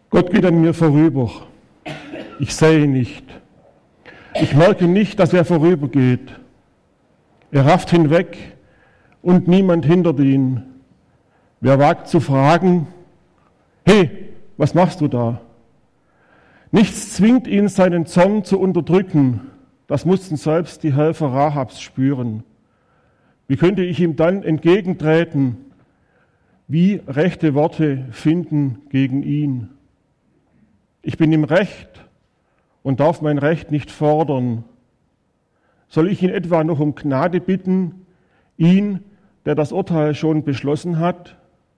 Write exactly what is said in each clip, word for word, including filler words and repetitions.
Gott geht an mir vorüber. Ich sehe ihn nicht. Ich merke nicht, dass er vorübergeht. Er rafft hinweg und niemand hindert ihn. Wer wagt zu fragen, hey, was machst du da? Nichts zwingt ihn, seinen Zorn zu unterdrücken. Das mussten selbst die Helfer Rahabs spüren. Wie könnte ich ihm dann entgegentreten? Wie rechte Worte finden gegen ihn? Ich bin im Recht und darf mein Recht nicht fordern. Soll ich ihn etwa noch um Gnade bitten, ihn, der das Urteil schon beschlossen hat?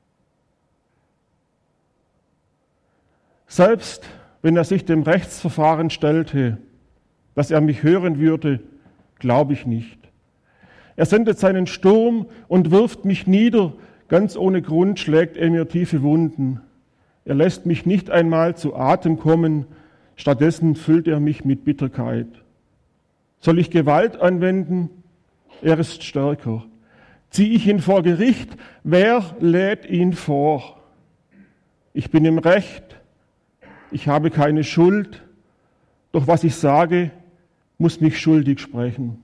Selbst wenn er sich dem Rechtsverfahren stellte, dass er mich hören würde, glaube ich nicht. Er sendet seinen Sturm und wirft mich nieder, ganz ohne Grund schlägt er mir tiefe Wunden. Er lässt mich nicht einmal zu Atem kommen, stattdessen füllt er mich mit Bitterkeit. Soll ich Gewalt anwenden? Er ist stärker. Ziehe ich ihn vor Gericht? Wer lädt ihn vor? Ich bin im Recht, ich habe keine Schuld, doch was ich sage, muss mich schuldig sprechen.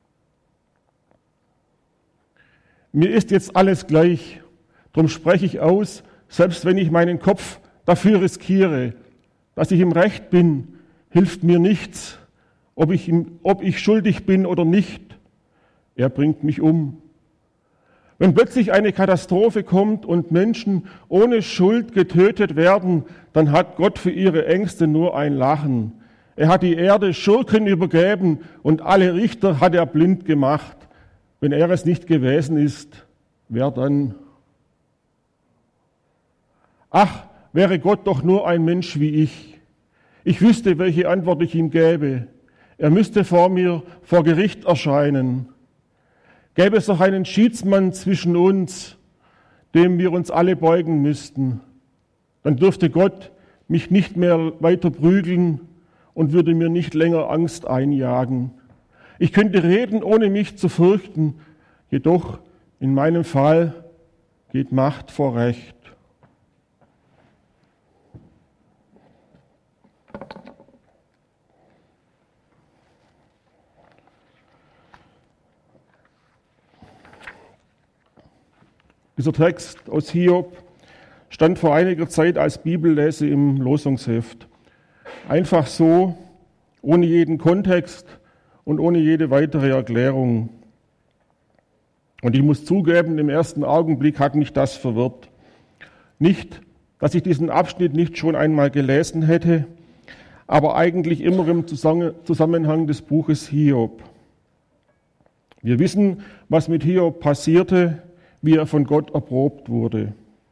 Mir ist jetzt alles gleich, darum spreche ich aus, selbst wenn ich meinen Kopf dafür riskiere, dass ich im Recht bin, hilft mir nichts, ob ich, ob ich schuldig bin oder nicht. Er bringt mich um. Wenn plötzlich eine Katastrophe kommt und Menschen ohne Schuld getötet werden, dann hat Gott für ihre Ängste nur ein Lachen. Er hat die Erde Schurken übergeben und alle Richter hat er blind gemacht. Wenn er es nicht gewesen ist, wer dann? Ach, wäre Gott doch nur ein Mensch wie ich. Ich wüsste, welche Antwort ich ihm gäbe. Er müsste vor mir vor Gericht erscheinen. Gäbe es doch einen Schiedsmann zwischen uns, dem wir uns alle beugen müssten, dann dürfte Gott mich nicht mehr weiter prügeln und würde mir nicht länger Angst einjagen. Ich könnte reden, ohne mich zu fürchten, jedoch in meinem Fall geht Macht vor Recht. Dieser Text aus Hiob stand vor einiger Zeit als Bibellese im Losungsheft. Einfach so, ohne jeden Kontext und ohne jede weitere Erklärung. Und ich muss zugeben, im ersten Augenblick hat mich das verwirrt. Nicht, dass ich diesen Abschnitt nicht schon einmal gelesen hätte, aber eigentlich immer im Zusammenhang des Buches Hiob. Wir wissen, was mit Hiob passierte, wie er von Gott erprobt wurde.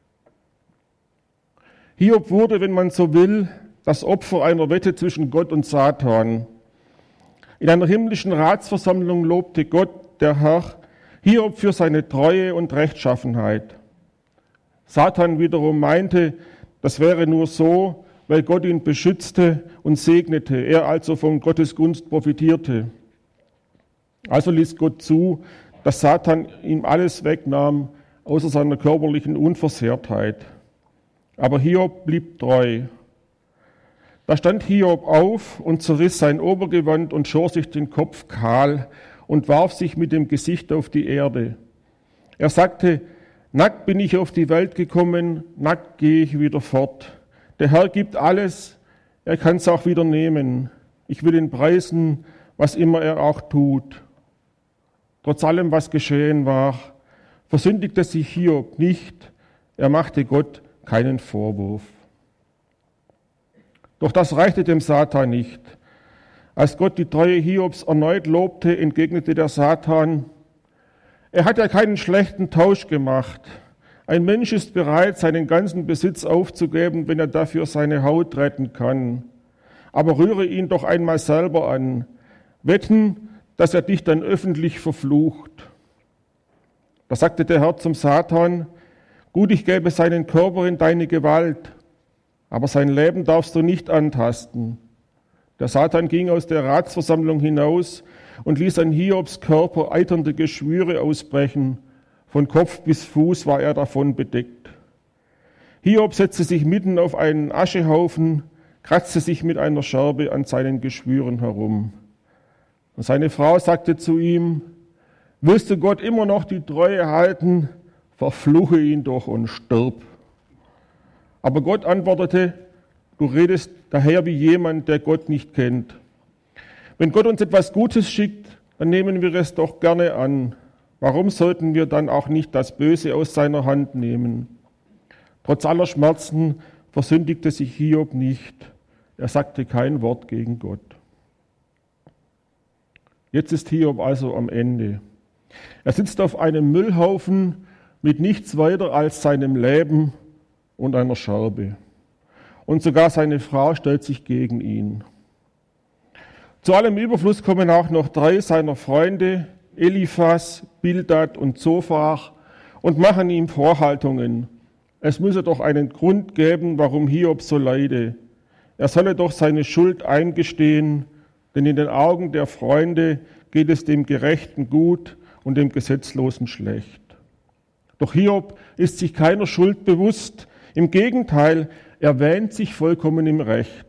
Hiob wurde, wenn man so will, das Opfer einer Wette zwischen Gott und Satan. In einer himmlischen Ratsversammlung lobte Gott, der Herr, Hiob für seine Treue und Rechtschaffenheit. Satan wiederum meinte, das wäre nur so, weil Gott ihn beschützte und segnete, er also von Gottes Gunst profitierte. Also ließ Gott zu, dass Satan ihm alles wegnahm, außer seiner körperlichen Unversehrtheit. Aber Hiob blieb treu. Da stand Hiob auf und zerriss sein Obergewand und schor sich den Kopf kahl und warf sich mit dem Gesicht auf die Erde. Er sagte, nackt bin ich auf die Welt gekommen, nackt gehe ich wieder fort. Der Herr gibt alles, er kann es auch wieder nehmen. Ich will ihn preisen, was immer er auch tut. Trotz allem, was geschehen war, versündigte sich Hiob nicht, er machte Gott keinen Vorwurf. Doch das reichte dem Satan nicht. Als Gott die Treue Hiobs erneut lobte, entgegnete der Satan, er hat ja keinen schlechten Tausch gemacht. Ein Mensch ist bereit, seinen ganzen Besitz aufzugeben, wenn er dafür seine Haut retten kann. Aber rühre ihn doch einmal selber an. Wetten, dass er dich dann öffentlich verflucht. Da sagte der Herr zum Satan, gut, ich gebe seinen Körper in deine Gewalt, aber sein Leben darfst du nicht antasten. Der Satan ging aus der Ratsversammlung hinaus und ließ an Hiobs Körper eiternde Geschwüre ausbrechen. Von Kopf bis Fuß war er davon bedeckt. Hiob setzte sich mitten auf einen Aschehaufen, kratzte sich mit einer Scherbe an seinen Geschwüren herum. Und seine Frau sagte zu ihm: Willst du Gott immer noch die Treue halten? Verfluche ihn doch und stirb. Aber Gott antwortete: Du redest daher wie jemand, der Gott nicht kennt. Wenn Gott uns etwas Gutes schickt, dann nehmen wir es doch gerne an. Warum sollten wir dann auch nicht das Böse aus seiner Hand nehmen? Trotz aller Schmerzen versündigte sich Hiob nicht. Er sagte kein Wort gegen Gott. Jetzt ist Hiob also am Ende. Er sitzt auf einem Müllhaufen mit nichts weiter als seinem Leben und einer Scherbe. Und sogar seine Frau stellt sich gegen ihn. Zu allem Überfluss kommen auch noch drei seiner Freunde, Eliphas, Bildad und Zophar, und machen ihm Vorhaltungen. Es müsse doch einen Grund geben, warum Hiob so leide. Er solle doch seine Schuld eingestehen, denn in den Augen der Freunde geht es dem Gerechten gut und dem Gesetzlosen schlecht. Doch Hiob ist sich keiner Schuld bewusst. Im Gegenteil, er wähnt sich vollkommen im Recht.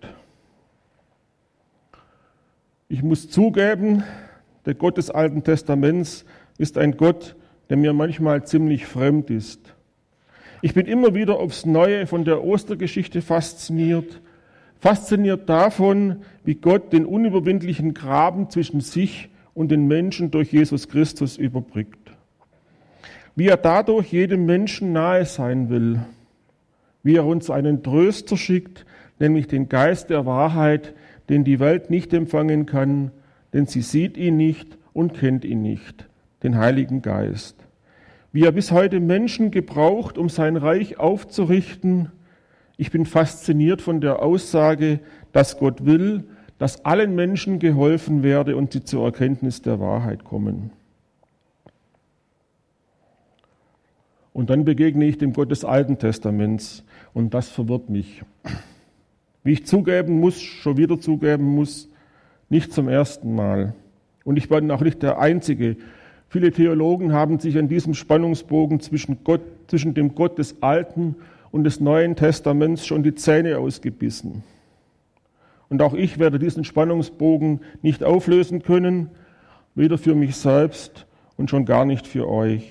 Ich muss zugeben, der Gott des Alten Testaments ist ein Gott, der mir manchmal ziemlich fremd ist. Ich bin immer wieder aufs Neue von der Ostergeschichte fasziniert, fasziniert davon, wie Gott den unüberwindlichen Graben zwischen sich und den Menschen durch Jesus Christus überbrückt. Wie er dadurch jedem Menschen nahe sein will, wie er uns einen Tröster schickt, nämlich den Geist der Wahrheit, den die Welt nicht empfangen kann, denn sie sieht ihn nicht und kennt ihn nicht, den Heiligen Geist. Wie er bis heute Menschen gebraucht, um sein Reich aufzurichten. Ich bin fasziniert von der Aussage, dass Gott will, dass allen Menschen geholfen werde und sie zur Erkenntnis der Wahrheit kommen. Und dann begegne ich dem Gott des Alten Testaments und das verwirrt mich. Wie ich zugeben muss, schon wieder zugeben muss, nicht zum ersten Mal. Und ich bin auch nicht der Einzige. Viele Theologen haben sich an diesem Spannungsbogen zwischen Gott, zwischen dem Gott des Alten und des Neuen Testaments schon die Zähne ausgebissen. Und auch ich werde diesen Spannungsbogen nicht auflösen können, weder für mich selbst und schon gar nicht für euch.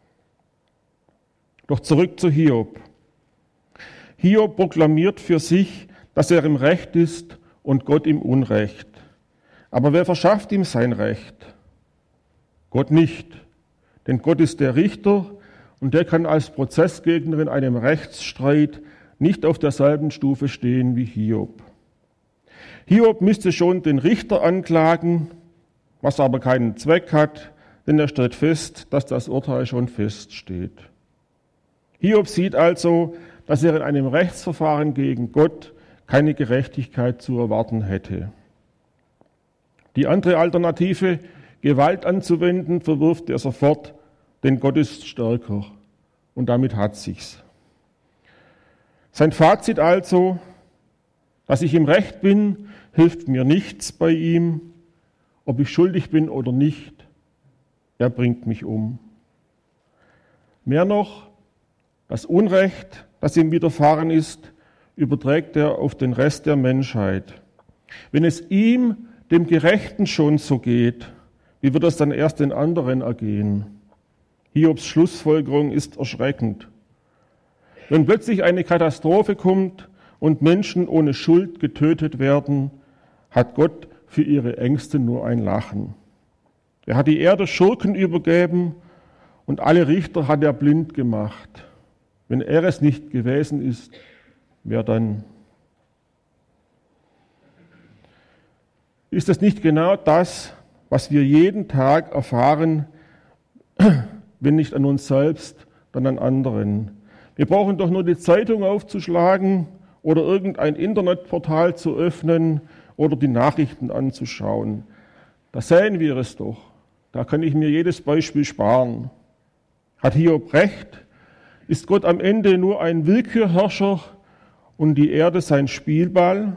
Doch zurück zu Hiob. Hiob proklamiert für sich, dass er im Recht ist und Gott im Unrecht. Aber wer verschafft ihm sein Recht? Gott nicht. Denn Gott ist der Richter und der kann als Prozessgegner in einem Rechtsstreit nicht auf derselben Stufe stehen wie Hiob. Hiob müsste schon den Richter anklagen, was aber keinen Zweck hat, denn er stellt fest, dass das Urteil schon feststeht. Hiob sieht also, dass er in einem Rechtsverfahren gegen Gott keine Gerechtigkeit zu erwarten hätte. Die andere Alternative, Gewalt anzuwenden, verwirft er sofort, denn Gott ist stärker. Und damit hat sich's. Sein Fazit also: Dass ich im Recht bin, hilft mir nichts bei ihm. Ob ich schuldig bin oder nicht, er bringt mich um. Mehr noch, das Unrecht, das ihm widerfahren ist, überträgt er auf den Rest der Menschheit. Wenn es ihm, dem Gerechten, schon so geht, wie wird es dann erst den anderen ergehen? Hiobs Schlussfolgerung ist erschreckend. Wenn plötzlich eine Katastrophe kommt und Menschen ohne Schuld getötet werden, hat Gott für ihre Ängste nur ein Lachen. Er hat die Erde Schurken übergeben und alle Richter hat er blind gemacht. Wenn er es nicht gewesen ist, wer dann? Ist es nicht genau das, was wir jeden Tag erfahren, wenn nicht an uns selbst, dann an anderen? Wir brauchen doch nur die Zeitung aufzuschlagen oder irgendein Internetportal zu öffnen oder die Nachrichten anzuschauen. Da sehen wir es doch. Da kann ich mir jedes Beispiel sparen. Hat Hiob recht? Ist Gott am Ende nur ein Willkürherrscher und die Erde sein Spielball?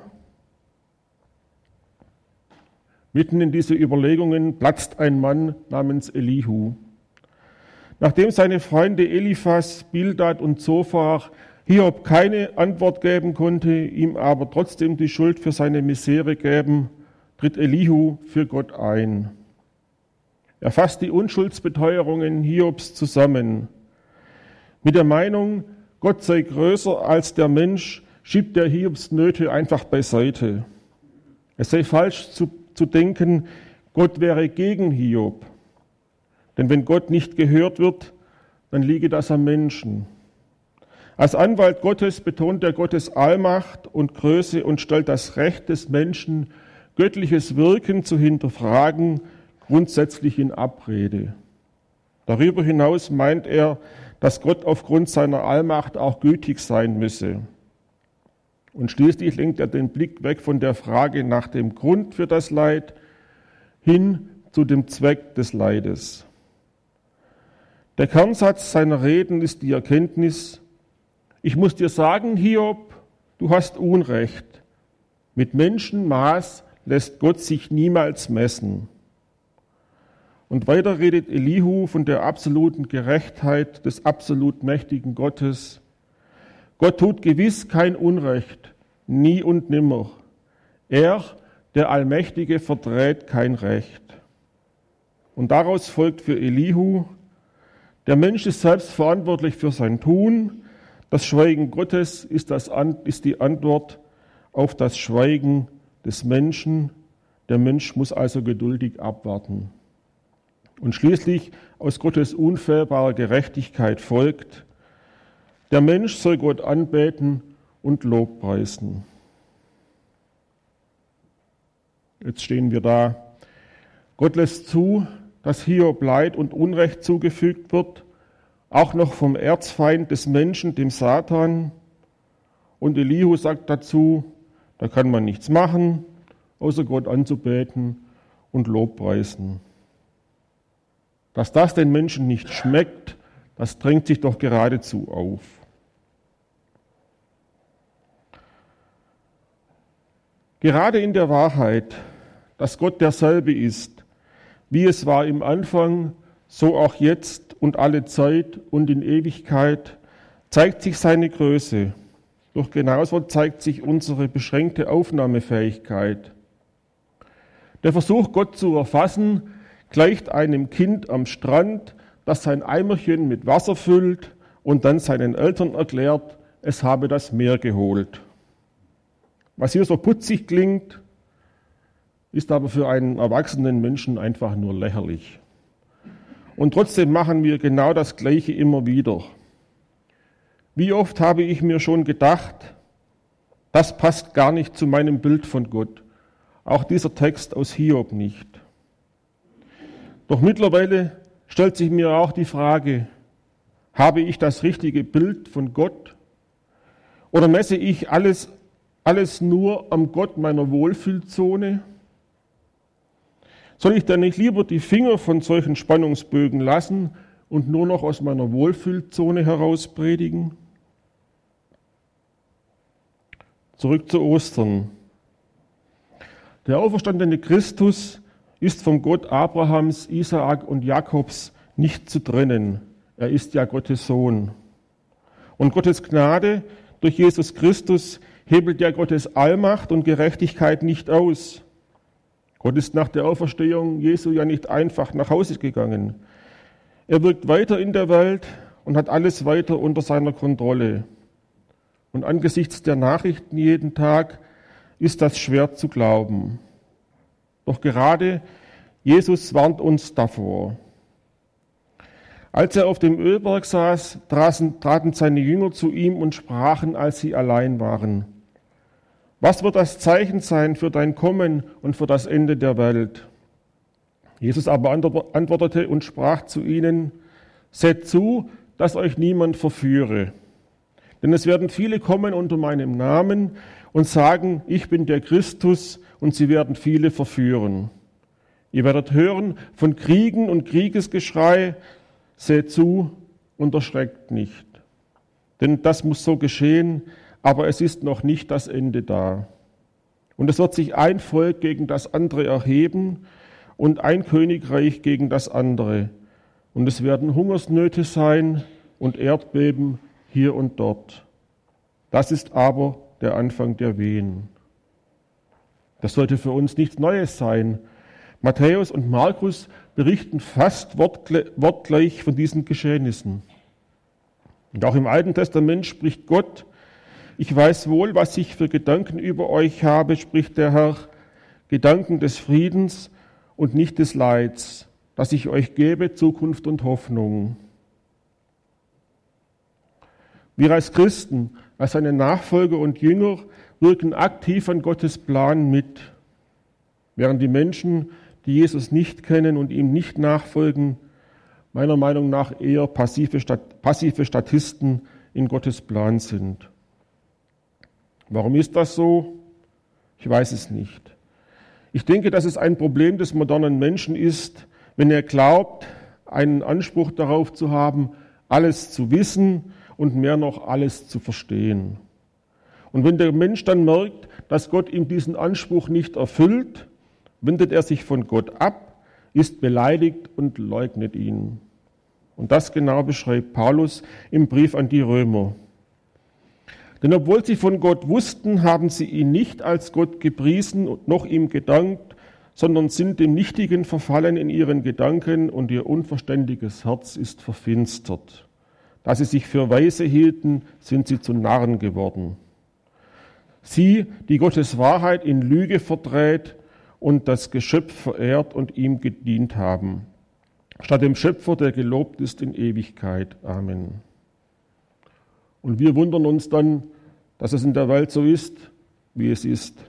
Mitten in diese Überlegungen platzt ein Mann namens Elihu. Nachdem seine Freunde Eliphas, Bildad und Zophar Hiob keine Antwort geben konnte, ihm aber trotzdem die Schuld für seine Misere geben, tritt Elihu für Gott ein. Er fasst die Unschuldsbeteuerungen Hiobs zusammen. Mit der Meinung, Gott sei größer als der Mensch, schiebt er Hiobs Nöte einfach beiseite. Es sei falsch zu, zu denken, Gott wäre gegen Hiob. Denn wenn Gott nicht gehört wird, dann liege das am Menschen. Als Anwalt Gottes betont er Gottes Allmacht und Größe und stellt das Recht des Menschen, göttliches Wirken zu hinterfragen, grundsätzlich in Abrede. Darüber hinaus meint er, dass Gott aufgrund seiner Allmacht auch gütig sein müsse. Und schließlich lenkt er den Blick weg von der Frage nach dem Grund für das Leid hin zu dem Zweck des Leides. Der Kernsatz seiner Reden ist die Erkenntnis: Ich muss dir sagen, Hiob, du hast Unrecht. Mit Menschenmaß lässt Gott sich niemals messen. Und weiter redet Elihu von der absoluten Gerechtheit des absolut mächtigen Gottes. Gott tut gewiss kein Unrecht, nie und nimmer. Er, der Allmächtige, verdreht kein Recht. Und daraus folgt für Elihu: Der Mensch ist selbst verantwortlich für sein Tun. Das Schweigen Gottes ist, das, ist die Antwort auf das Schweigen des Menschen. Der Mensch muss also geduldig abwarten. Und schließlich aus Gottes unfehlbarer Gerechtigkeit folgt: Der Mensch soll Gott anbeten und Lob preisen. Jetzt stehen wir da. Gott lässt zu, dass Hiob Leid und Unrecht zugefügt wird, auch noch vom Erzfeind des Menschen, dem Satan. Und Elihu sagt dazu, da kann man nichts machen, außer Gott anzubeten und Lobpreisen. Dass das den Menschen nicht schmeckt, das drängt sich doch geradezu auf. Gerade in der Wahrheit, dass Gott derselbe ist, wie es war im Anfang, so auch jetzt und alle Zeit und in Ewigkeit, zeigt sich seine Größe. Doch genauso zeigt sich unsere beschränkte Aufnahmefähigkeit. Der Versuch, Gott zu erfassen, gleicht einem Kind am Strand, das sein Eimerchen mit Wasser füllt und dann seinen Eltern erklärt, es habe das Meer geholt. Was hier so putzig klingt, ist aber für einen erwachsenen Menschen einfach nur lächerlich. Und trotzdem machen wir genau das Gleiche immer wieder. Wie oft habe ich mir schon gedacht, das passt gar nicht zu meinem Bild von Gott. Auch dieser Text aus Hiob nicht. Doch mittlerweile stellt sich mir auch die Frage, habe ich das richtige Bild von Gott? Oder messe ich alles, alles nur am Gott meiner Wohlfühlzone? Soll ich denn nicht lieber die Finger von solchen Spannungsbögen lassen und nur noch aus meiner Wohlfühlzone heraus predigen? Zurück zu Ostern. Der auferstandene Christus ist vom Gott Abrahams, Isaak und Jakobs nicht zu trennen. Er ist ja Gottes Sohn. Und Gottes Gnade durch Jesus Christus hebelt ja Gottes Allmacht und Gerechtigkeit nicht aus. Gott ist nach der Auferstehung Jesu ja nicht einfach nach Hause gegangen. Er wirkt weiter in der Welt und hat alles weiter unter seiner Kontrolle. Und angesichts der Nachrichten jeden Tag ist das schwer zu glauben. Doch gerade Jesus warnt uns davor. Als er auf dem Ölberg saß, traten seine Jünger zu ihm und sprachen, als sie allein waren: Was wird das Zeichen sein für dein Kommen und für das Ende der Welt? Jesus aber antwortete und sprach zu ihnen: Seht zu, dass euch niemand verführe. Denn es werden viele kommen unter meinem Namen und sagen, ich bin der Christus, und sie werden viele verführen. Ihr werdet hören von Kriegen und Kriegesgeschrei. Seht zu und erschreckt nicht. Denn das muss so geschehen, aber es ist noch nicht das Ende da. Und es wird sich ein Volk gegen das andere erheben und ein Königreich gegen das andere. Und es werden Hungersnöte sein und Erdbeben hier und dort. Das ist aber der Anfang der Wehen. Das sollte für uns nichts Neues sein. Matthäus und Markus berichten fast wortgleich von diesen Geschehnissen. Und auch im Alten Testament spricht Gott: Ich weiß wohl, was ich für Gedanken über euch habe, spricht der Herr, Gedanken des Friedens und nicht des Leids, dass ich euch gebe Zukunft und Hoffnung. Wir als Christen, als seine Nachfolger und Jünger, wirken aktiv an Gottes Plan mit, während die Menschen, die Jesus nicht kennen und ihm nicht nachfolgen, meiner Meinung nach eher passive, passive Statisten in Gottes Plan sind. Warum ist das so? Ich weiß es nicht. Ich denke, dass es ein Problem des modernen Menschen ist, wenn er glaubt, einen Anspruch darauf zu haben, alles zu wissen und mehr noch alles zu verstehen. Und wenn der Mensch dann merkt, dass Gott ihm diesen Anspruch nicht erfüllt, wendet er sich von Gott ab, ist beleidigt und leugnet ihn. Und das genau beschreibt Paulus im Brief an die Römer. Denn obwohl sie von Gott wussten, haben sie ihn nicht als Gott gepriesen und noch ihm gedankt, sondern sind dem Nichtigen verfallen in ihren Gedanken und ihr unverständiges Herz ist verfinstert. Da sie sich für Weise hielten, sind sie zu Narren geworden. Sie, die Gottes Wahrheit in Lüge verdreht und das Geschöpf verehrt und ihm gedient haben, statt dem Schöpfer, der gelobt ist in Ewigkeit. Amen. Und wir wundern uns dann, dass es in der Welt so ist, wie es ist.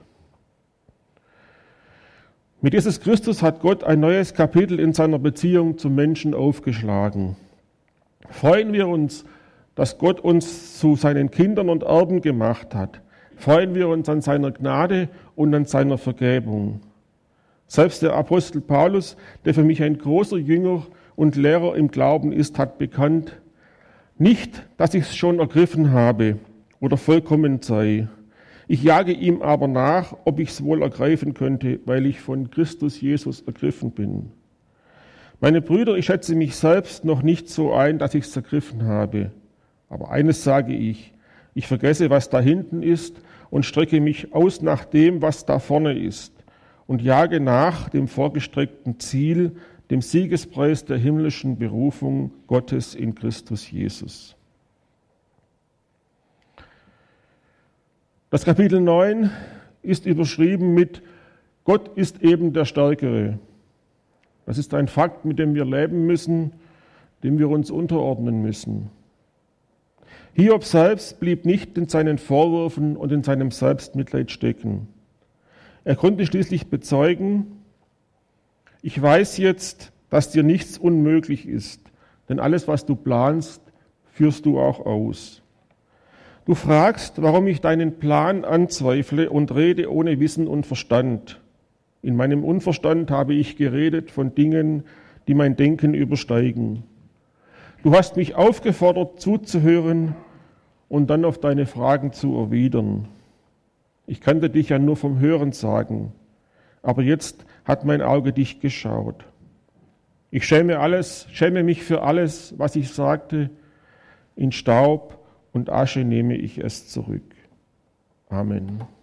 Mit Jesus Christus hat Gott ein neues Kapitel in seiner Beziehung zum Menschen aufgeschlagen. Freuen wir uns, dass Gott uns zu seinen Kindern und Erben gemacht hat. Freuen wir uns an seiner Gnade und an seiner Vergebung. Selbst der Apostel Paulus, der für mich ein großer Jünger und Lehrer im Glauben ist, hat bekannt: Nicht, dass ich es schon ergriffen habe oder vollkommen sei. Ich jage ihm aber nach, ob ich es wohl ergreifen könnte, weil ich von Christus Jesus ergriffen bin. Meine Brüder, ich schätze mich selbst noch nicht so ein, dass ich es ergriffen habe. Aber eines sage ich: Ich vergesse, was da hinten ist und strecke mich aus nach dem, was da vorne ist und jage nach dem vorgestreckten Ziel, dem Siegespreis der himmlischen Berufung Gottes in Christus Jesus. Das Kapitel neun ist überschrieben mit Gott ist eben der Stärkere. Das ist ein Fakt, mit dem wir leben müssen, dem wir uns unterordnen müssen. Hiob selbst blieb nicht in seinen Vorwürfen und in seinem Selbstmitleid stecken. Er konnte schließlich bezeugen: Ich weiß jetzt, dass dir nichts unmöglich ist, denn alles, was du planst, führst du auch aus. Du fragst, warum ich deinen Plan anzweifle und rede ohne Wissen und Verstand. In meinem Unverstand habe ich geredet von Dingen, die mein Denken übersteigen. Du hast mich aufgefordert, zuzuhören und dann auf deine Fragen zu erwidern. Ich kannte dich ja nur vom Hören sagen, aber jetzt hat mein Auge dich geschaut. Ich schäme alles, schäme mich für alles, was ich sagte. In Staub und Asche nehme ich es zurück. Amen.